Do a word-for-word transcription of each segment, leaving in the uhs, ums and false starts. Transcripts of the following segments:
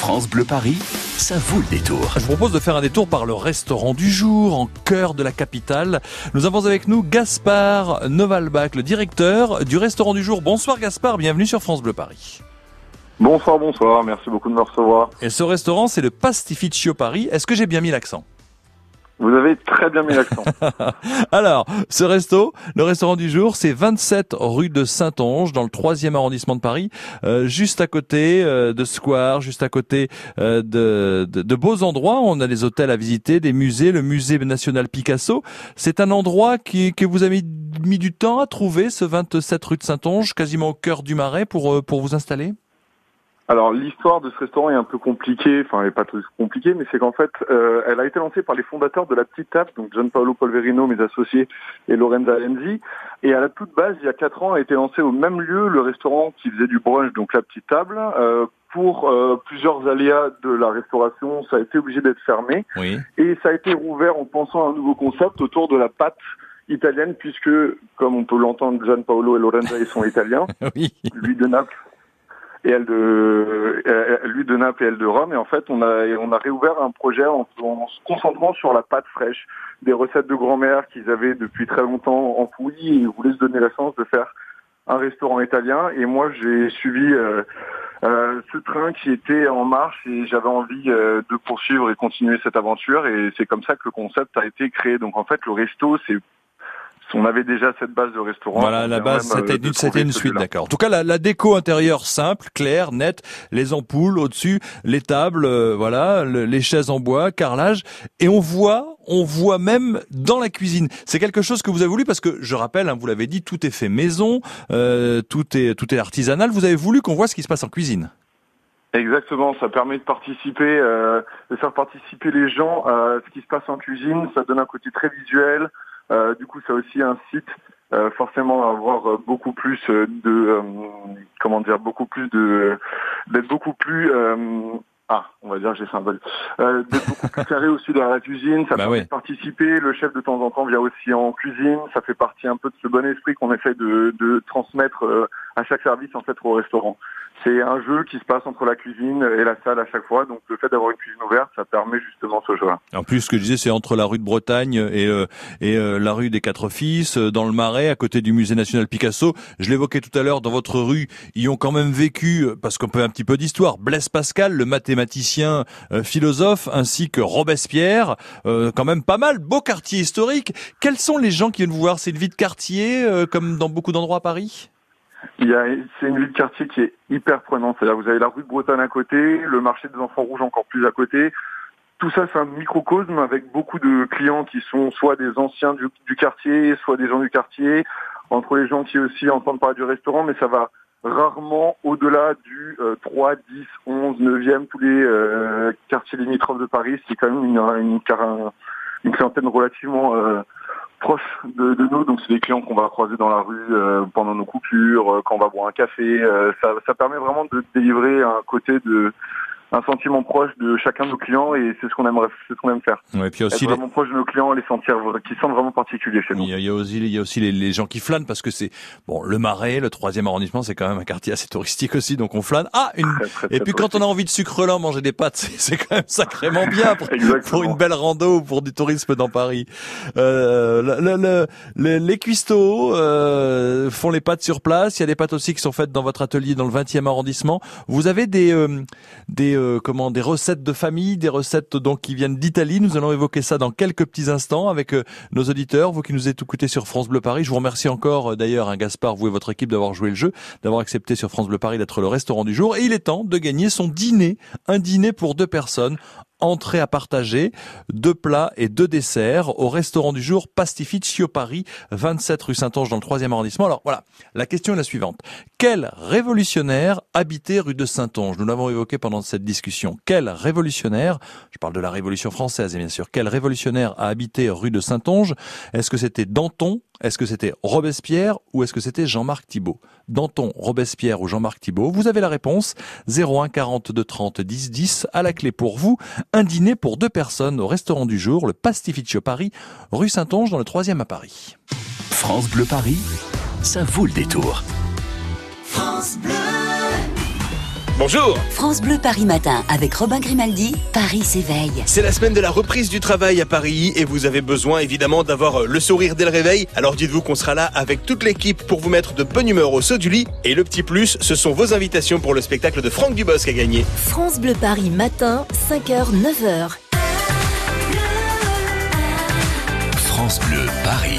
France Bleu Paris, ça vaut le détour. Je vous propose de faire un détour par le restaurant du jour, en cœur de la capitale. Nous avons avec nous Gaspard Novalbach, le directeur du restaurant du jour. Bonsoir Gaspard, bienvenue sur France Bleu Paris. Bonsoir, bonsoir, merci beaucoup de me recevoir. Et ce restaurant, c'est le Pastificio Paris. Est-ce que j'ai bien mis l'accent ? Vous avez très bien mis l'accent. Alors, ce resto, le restaurant du jour, c'est vingt-sept rue de Saintonge, dans le troisième arrondissement de Paris, euh, juste à côté euh, de Square, juste à côté euh, de, de, de beaux endroits. On a des hôtels à visiter, des musées, le musée national Picasso. C'est un endroit qui, que vous avez mis du temps à trouver, ce vingt-sept rue de Saintonge, quasiment au cœur du Marais, pour, pour vous installer ? Alors l'histoire de ce restaurant est un peu compliquée, enfin elle n'est pas tout compliquée, mais c'est qu'en fait euh, elle a été lancée par les fondateurs de la Petite Table, donc Gianpaolo Polverino, mes associés, et Lorenza Lenzi. Et à la toute base, il y a quatre ans, a été lancé au même lieu le restaurant qui faisait du brunch, donc la Petite Table. Euh, pour euh, plusieurs aléas de la restauration, ça a été obligé d'être fermé. Oui. Et ça a été rouvert en pensant à un nouveau concept autour de la pâte italienne, puisque, comme on peut l'entendre, Gianpaolo et Lorenza, ils sont italiens. Oui. Lui de Naples. Et elle de, lui de Naples et elle de Rome. Et en fait, on a, on a réouvert un projet en, en se concentrant sur la pâte fraîche, des recettes de grand-mère qu'ils avaient depuis très longtemps enfouies, et ils voulaient se donner la chance de faire un restaurant italien. Et moi, j'ai suivi euh, euh, ce train qui était en marche et j'avais envie euh, de poursuivre et continuer cette aventure. Et c'est comme ça que le concept a été créé. Donc en fait, le resto, c'est on avait déjà cette base de restaurant. Voilà, la base, c'était une, c'était une suite, d'accord. En tout cas, la, la déco intérieure simple, claire, nette, les ampoules au-dessus, les tables, euh, voilà, le, les chaises en bois, carrelage, et on voit, on voit même dans la cuisine. C'est quelque chose que vous avez voulu parce que, je rappelle, hein, vous l'avez dit, tout est fait maison, euh, tout est, tout est artisanal. Vous avez voulu qu'on voit ce qui se passe en cuisine. Exactement, ça permet de participer, euh, de faire participer les gens à ce qui se passe en cuisine. Ça donne un côté très visuel. Euh, du coup, ça aussi incite euh, forcément à avoir beaucoup plus de, euh, comment dire, beaucoup plus de, d'être beaucoup plus, euh, ah, on va dire, j'ai fait un bol, euh, d'être beaucoup plus carré aussi dans la cuisine. Ça bah permet oui. de participer. Le chef de temps en temps vient aussi en cuisine. Ça fait partie un peu de ce bon esprit qu'on essaie de, de transmettre euh, à chaque service en fait au restaurant. C'est un jeu qui se passe entre la cuisine et la salle à chaque fois. Donc le fait d'avoir une cuisine ouverte, ça permet justement ce jeu-là. En plus, ce que je disais, c'est entre la rue de Bretagne et, euh, et euh, la rue des Quatre Fils, euh, dans le Marais, à côté du musée national Picasso. Je l'évoquais tout à l'heure, dans votre rue, ils ont quand même vécu, parce qu'on peut un petit peu d'histoire, Blaise Pascal, le mathématicien euh, philosophe, ainsi que Robespierre. Euh, quand même pas mal, beau quartier historique. Quels sont les gens qui viennent vous voir ? C'est une vie de quartier, euh, comme dans beaucoup d'endroits à Paris ? Il y a, c'est une ville de quartier qui est hyper prenante. C'est-à-dire, vous avez la rue de Bretagne à côté, le marché des enfants rouges encore plus à côté. Tout ça, c'est un microcosme avec beaucoup de clients qui sont soit des anciens du, du quartier, soit des gens du quartier. Entre les gens qui aussi entendent parler du restaurant, mais ça va rarement au-delà du euh, trois, dix, onze, neuvième, tous les euh, quartiers limitrophes de Paris. C'est quand même une, une, une, une clientèle relativement euh, proche de, de nous, donc c'est des clients qu'on va croiser dans la rue euh, pendant nos coupures, euh, quand on va boire un café. Euh, ça, ça permet vraiment de délivrer un côté de un sentiment proche de chacun de nos clients et c'est ce qu'on aimerait, c'est ce qu'on aime faire. Ouais, puis aussi être les... vraiment proche de nos clients, les sentir, qui sentent vraiment particuliers chez nous. Il y a, il y a aussi, il y a aussi les, les gens qui flânent parce que c'est bon le Marais, le troisième arrondissement, c'est quand même un quartier assez touristique aussi, donc on flâne. Ah, une Très, très, et très puis quand on a envie de sucre lent, manger des pâtes, c'est, c'est quand même sacrément bien pour, pour une belle rando ou pour du tourisme dans Paris. Euh, le, le, le, le, les cuistots euh, font les pâtes sur place. Il y a des pâtes aussi qui sont faites dans votre atelier dans le vingtième arrondissement. Vous avez des euh, des euh, comment des recettes de famille, des recettes donc qui viennent d'Italie. Nous allons évoquer ça dans quelques petits instants avec euh, nos auditeurs, vous qui nous êtes écoutés sur France Bleu Paris. Je vous remercie encore euh, d'ailleurs, hein, Gaspard, vous et votre équipe d'avoir joué le jeu, d'avoir accepté sur France Bleu Paris d'être le restaurant du jour. Et il est temps de gagner son dîner, un dîner pour deux personnes. Entrée à partager, deux plats et deux desserts au restaurant du jour Pastificio Paris, vingt-sept rue Saintonge dans le troisième arrondissement. Alors voilà, la question est la suivante. Quel révolutionnaire habitait rue de Saintonge ? Nous l'avons évoqué pendant cette discussion. Quel révolutionnaire, je parle de la Révolution française, et bien sûr, quel révolutionnaire a habité rue de Saintonge ? Est-ce que c'était Danton ? Est-ce que c'était Robespierre ou est-ce que c'était Jean-Marc Thibault ? Danton, Robespierre ou Jean-Marc Thibault ? Vous avez la réponse. zéro un quarante-deux trente dix dix. À la clé pour vous, un dîner pour deux personnes au restaurant du jour, le Pastificio Paris, rue Saintonge dans le troisième à Paris. France Bleu Paris, ça vaut le détour. France Bleu. Bonjour. France Bleu Paris Matin avec Robin Grimaldi, Paris s'éveille. C'est la semaine de la reprise du travail à Paris et vous avez besoin évidemment d'avoir le sourire dès le réveil. Alors dites-vous qu'on sera là avec toute l'équipe pour vous mettre de bonne humeur au saut du lit. Et le petit plus, ce sont vos invitations pour le spectacle de Franck Dubosc à gagner. France Bleu Paris Matin, cinq heures neuf heures. France Bleu Paris.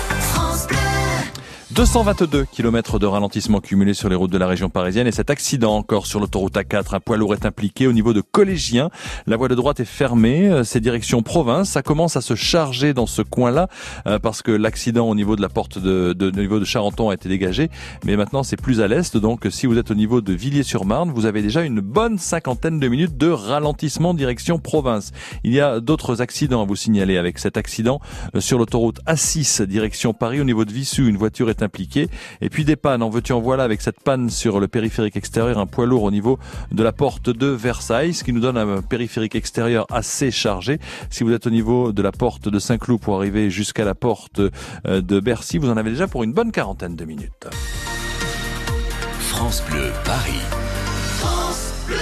deux cent vingt-deux kilomètres de ralentissement cumulé sur les routes de la région parisienne et cet accident encore sur l'autoroute A quatre. Un poids lourd est impliqué au niveau de Collégien. La voie de droite est fermée. C'est direction province. Ça commence à se charger dans ce coin-là euh, parce que l'accident au niveau de la porte de, de, de niveau de Charenton a été dégagé. Mais maintenant, c'est plus à l'est. Donc, si vous êtes au niveau de Villiers-sur-Marne, vous avez déjà une bonne cinquantaine de minutes de ralentissement direction province. Il y a d'autres accidents à vous signaler avec cet accident euh, sur l'autoroute A six direction Paris au niveau de Vissou. Une voiture est impliqué. Et puis des pannes, en veux-tu en voilà avec cette panne sur le périphérique extérieur, un poids lourd au niveau de la porte de Versailles, ce qui nous donne un périphérique extérieur assez chargé. Si vous êtes au niveau de la porte de Saint-Cloud pour arriver jusqu'à la porte de Bercy, vous en avez déjà pour une bonne quarantaine de minutes. France Bleu Paris. France Bleu.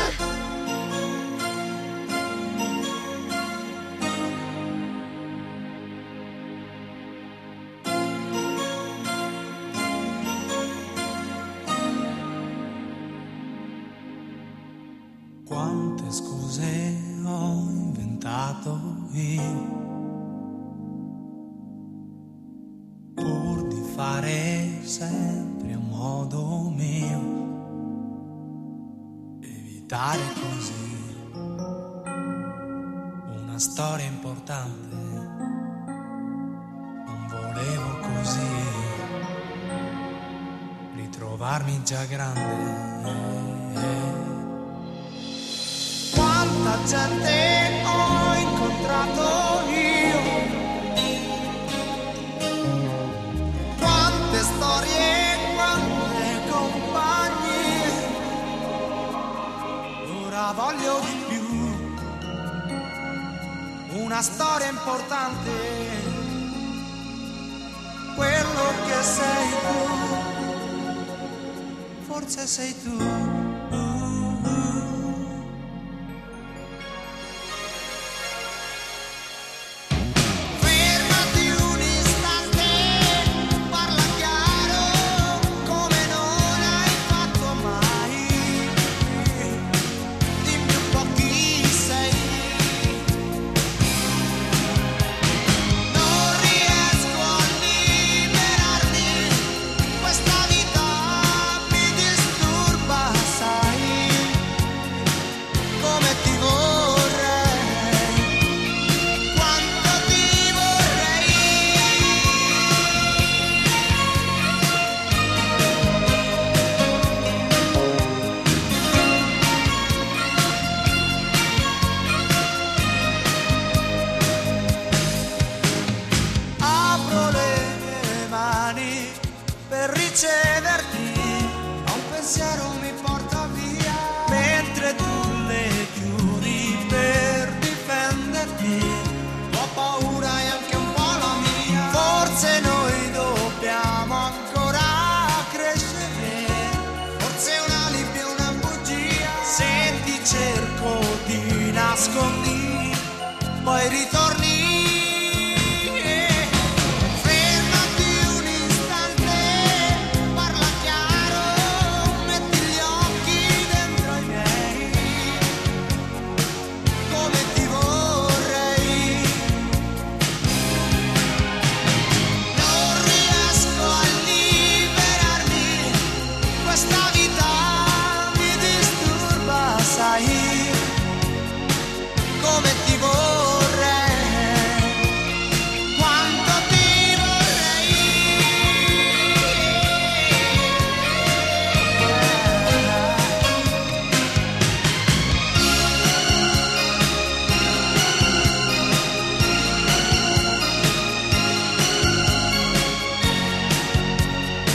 Quante scuse ho inventato io pur di fare sempre a modo mio, evitare così una storia importante, non volevo così ritrovarmi già grande. Quanta gente ho incontrato io, quante storie, quante compagnie, ora voglio di più, una storia importante, quello che sei tu, forse sei tu. Poi ritorni.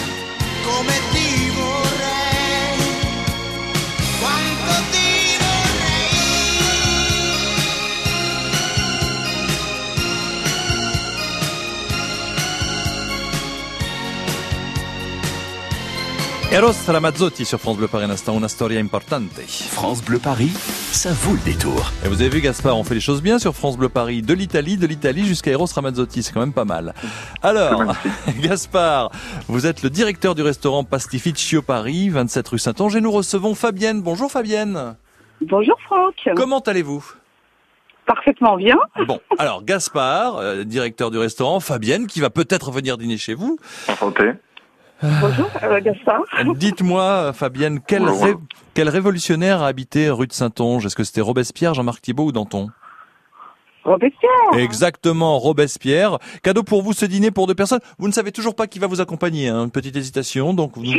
Come ti vorrei, quanto ti vorrei. Eros Ramazzotti sur France Bleu Paris, un instant, una storia importante. France Bleu Paris, ça vaut le détour. Et vous avez vu, Gaspard, on fait les choses bien sur France Bleu Paris, de l'Italie, de l'Italie jusqu'à Eros Ramazzotti, c'est quand même pas mal. Alors, Gaspard, vous êtes le directeur du restaurant Pastificio Paris, vingt-sept rue Saint-Onge, et nous recevons Fabienne. Bonjour Fabienne. Bonjour Franck. Comment allez-vous ? Parfaitement bien. Bon, alors Gaspard, euh, directeur du restaurant, Fabienne, qui va peut-être venir dîner chez vous. Enchanté. Bonjour euh, Gaspard. Dites-moi, Fabienne, quel, ré- quel révolutionnaire a habité rue de Saint-Onge ? Est-ce que c'était Robespierre, Jean-Marc Thibault ou Danton ? Robespierre. Exactement, Robespierre. Cadeau pour vous ce dîner pour deux personnes. Vous ne savez toujours pas qui va vous accompagner, hein. Une petite hésitation, donc nous,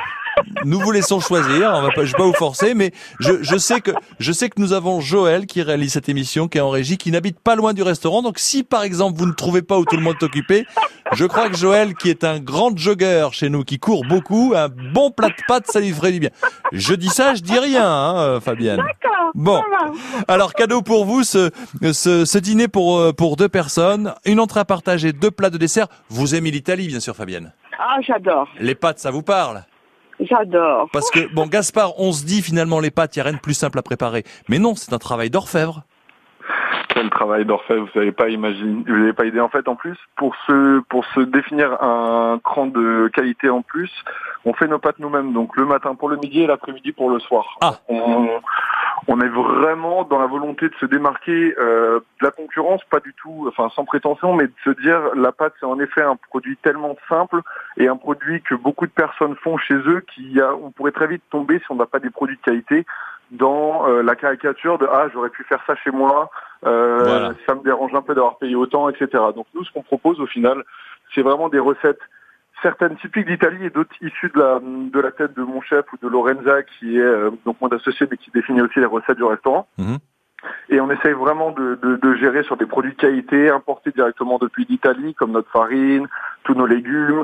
nous vous laissons choisir. On va pas, je vais pas vous forcer, mais je, je sais que je sais que nous avons Joël qui réalise cette émission, qui est en régie, qui n'habite pas loin du restaurant. Donc si par exemple vous ne trouvez pas où tout le monde est occupé, je crois que Joël, qui est un grand jogger chez nous, qui court beaucoup, un bon plat de pâtes, ça lui ferait du bien. Je dis ça, je dis rien, hein, Fabienne. D'accord. Bon, alors cadeau pour vous, ce, ce, ce dîner pour, pour deux personnes, une entrée à partager, deux plats de dessert. Vous aimez l'Italie, bien sûr, Fabienne. Ah, j'adore. Les pâtes, ça vous parle ? J'adore. Parce que, bon, Gaspard, on se dit finalement les pâtes, il n'y a rien de plus simple à préparer. Mais non, c'est un travail d'orfèvre. Quel travail d'orfèvre, vous n'avez pas imaginé, vous n'avez pas idée. En fait, en plus, pour se, pour se définir un cran de qualité en plus, on fait nos pâtes nous-mêmes. Donc le matin pour le midi et l'après-midi pour le soir. Ah. On, on est vraiment dans la volonté de se démarquer euh, de la concurrence, pas du tout, enfin sans prétention, mais de se dire la pâte c'est en effet un produit tellement simple et un produit que beaucoup de personnes font chez eux qu'il a, on pourrait très vite tomber si on n'a pas des produits de qualité dans euh, la caricature de ah j'aurais pu faire ça chez moi, euh, voilà. Ça me dérange un peu d'avoir payé autant, et cetera. Donc nous ce qu'on propose au final, c'est vraiment des recettes certaines typiques d'Italie et d'autres issues de la de la tête de mon chef ou de Lorenza qui est euh, donc mon associé mais qui définit aussi les recettes du restaurant. Mmh. Et on essaye vraiment de, de, de gérer sur des produits de qualité importés directement depuis l'Italie, comme notre farine, tous nos légumes,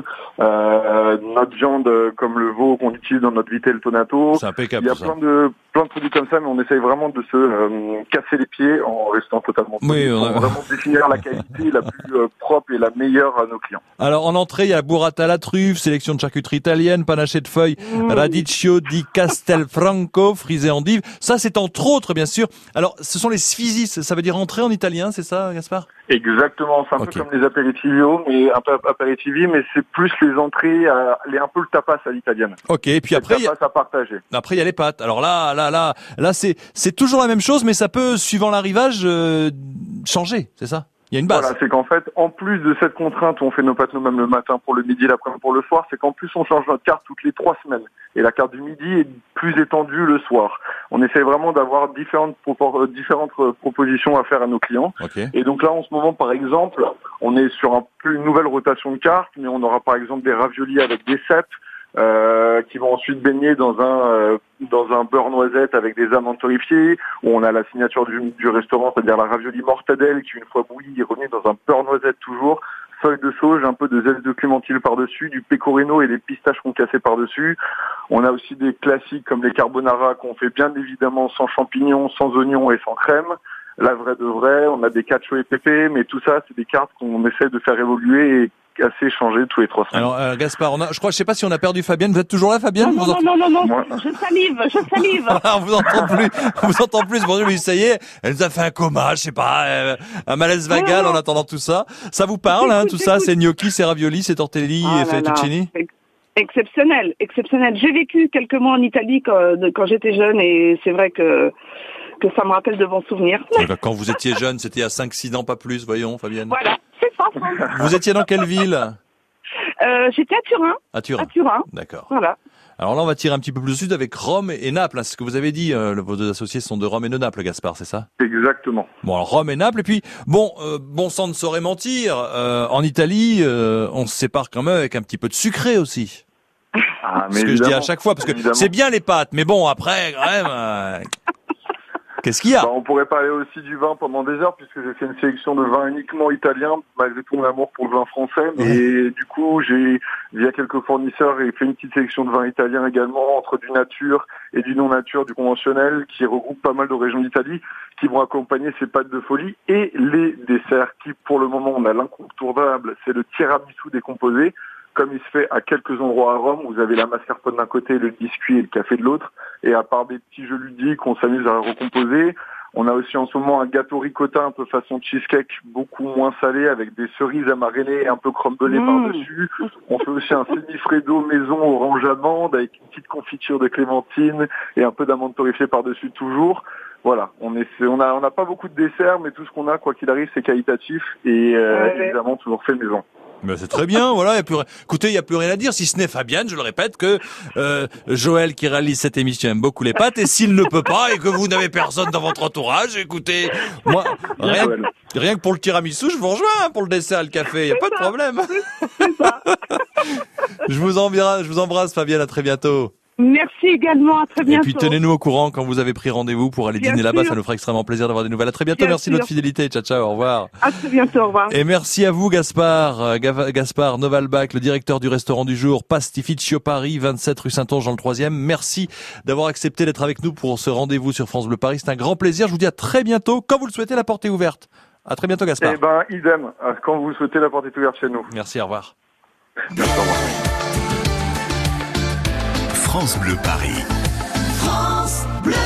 euh, notre viande comme le veau qu'on utilise dans notre vitello tonato. C'est impeccable. Il y a plein de plein de produits comme ça, mais on essaye vraiment de se euh, casser les pieds en restant totalement oui, on on a... pour vraiment définir la qualité la plus euh, propre et la meilleure à nos clients. Alors en entrée, il y a la burrata à la truffe, sélection de charcuterie italienne, panaché de feuilles, mmh. radicchio di Castelfranco, frisé endive. Ça, c'est entre autres, bien sûr. Alors, ce sont les sfisi, ça veut dire entrer en italien, c'est ça, Gaspard ? Exactement, c'est un okay. peu comme les aperitivos, mais un peu aperitivi, mais c'est plus les entrées, à, les un peu le tapas à l'italienne. Ok, et puis après, il y a à partager. Après il y a les pâtes. Alors là, là, là, là, c'est c'est toujours la même chose, mais ça peut, suivant l'arrivage, euh, changer, c'est ça ? Il y a une base. Voilà, c'est qu'en fait, en plus de cette contrainte où on fait nos pâtes nous-mêmes le matin pour le midi, l'après-midi pour le soir, c'est qu'en plus on change notre carte toutes les trois semaines. Et la carte du midi est plus étendue le soir. On essaie vraiment d'avoir différentes, propor- différentes propositions à faire à nos clients. Okay. Et donc là, en ce moment, par exemple, on est sur un peu une nouvelle rotation de cartes, mais on aura par exemple des raviolis avec des cèpes, Euh, qui vont ensuite baigner dans un euh, dans un beurre noisette avec des amandes torréfiées, où on a la signature du, du restaurant, c'est-à-dire la ravioli mortadelle qui, une fois bouillie, est remise dans un beurre noisette toujours, feuilles de sauge, un peu de zeste de clémentine par-dessus, du pecorino et des pistaches concassées par-dessus. On a aussi des classiques comme les carbonara qu'on fait bien évidemment sans champignons, sans oignons et sans crème. La vraie de vraie, on a des cacio et pépé, mais tout ça, c'est des cartes qu'on essaie de faire évoluer et assez changé tous les trois semaines. Alors euh, Gaspard, on a, je crois, je sais pas si on a perdu Fabienne. Vous êtes toujours là, Fabienne? Non, vous non, non, non, non, non, je salive, je salive. on vous entend plus, on vous entend plus. Bon, oui, ça y est, elle nous a fait un coma, je sais pas, euh, un malaise vagal en attendant tout ça. Ça vous parle, hein, tout ça? C'est gnocchi, c'est ravioli, c'est tortelli ah et fettuccini? Exceptionnel, exceptionnel. J'ai vécu quelques mois en Italie quand, quand j'étais jeune et c'est vrai que que ça me rappelle de bons souvenirs. Quand vous étiez jeune, c'était à cinq six ans, pas plus, voyons, Fabienne. Voilà, c'est ça. Vous étiez dans quelle ville? euh, J'étais à Turin. À Turin. À Turin. D'accord. Voilà. Alors là, on va tirer un petit peu plus au sud avec Rome et Naples. C'est ce que vous avez dit, euh, vos deux associés sont de Rome et de Naples, Gaspard, c'est ça? Exactement. Bon, alors Rome et Naples. Et puis, bon, euh, bon sang ne saurait mentir. Euh, en Italie, euh, on se sépare quand même avec un petit peu de sucré aussi. Ah, mais ce que je dis à chaque fois, parce que évidemment. C'est bien les pâtes, mais bon, après, quand même... Euh... Qu'est-ce qu'il y a? Bah, on pourrait parler aussi du vin pendant des heures, puisque j'ai fait une sélection de vins uniquement italiens, malgré tout mon amour pour le vin français. Mais ouais. Du coup, j'ai, via quelques fournisseurs, fait une petite sélection de vins italiens également, entre du nature et du non-nature, du conventionnel, qui regroupe pas mal de régions d'Italie, qui vont accompagner ces pâtes de folie. Et les desserts, qui pour le moment, on a l'incontournable, c'est le tiramisu décomposé, comme il se fait à quelques endroits à Rome, vous avez la mascarpone d'un côté, le biscuit et le café de l'autre. Et à part des petits jeux ludiques, on s'amuse à recomposer. On a aussi en ce moment un gâteau ricotta un peu façon cheesecake, beaucoup moins salé, avec des cerises à mariner un peu crumblées mmh. par-dessus. On fait aussi un semi-freddo maison orange amande avec une petite confiture de clémentine et un peu d'amande torréfiée par-dessus toujours. Voilà, on est, on a, on n'a pas beaucoup de desserts, mais tout ce qu'on a, quoi qu'il arrive, c'est qualitatif et euh, ouais. évidemment toujours fait maison. Mais c'est très bien, voilà. Y a plus... Écoutez, il n'y a plus rien à dire, si ce n'est Fabienne, je le répète, que euh, Joël qui réalise cette émission aime beaucoup les pâtes, et s'il ne peut pas, et que vous n'avez personne dans votre entourage, écoutez, moi, rien, rien que pour le tiramisu, je vous rejoins, hein, pour le dessert et le café, il n'y a pas de problème. je, vous embrasse, je vous embrasse, Fabienne, à très bientôt. Merci également, à très bientôt. Et puis tenez-nous au courant quand vous avez pris rendez-vous pour aller Bien dîner sûr. là-bas, ça nous fera extrêmement plaisir d'avoir des nouvelles. À très bientôt, Bien merci sûr. de votre fidélité, ciao ciao, au revoir. À très bientôt, au revoir. Et merci à vous Gaspard, Gaspard Novalbach, le directeur du restaurant du jour Pastificio Paris, vingt-sept rue Saint-Onge dans le troisième. Merci d'avoir accepté d'être avec nous pour ce rendez-vous sur France Bleu Paris, c'est un grand plaisir, je vous dis à très bientôt, quand vous le souhaitez, la porte est ouverte. À très bientôt Gaspard. Eh ben, idem, quand vous le souhaitez, la porte est ouverte chez nous. Merci, au revoir. Merci, au revoir. France Bleu Paris. France Bleu.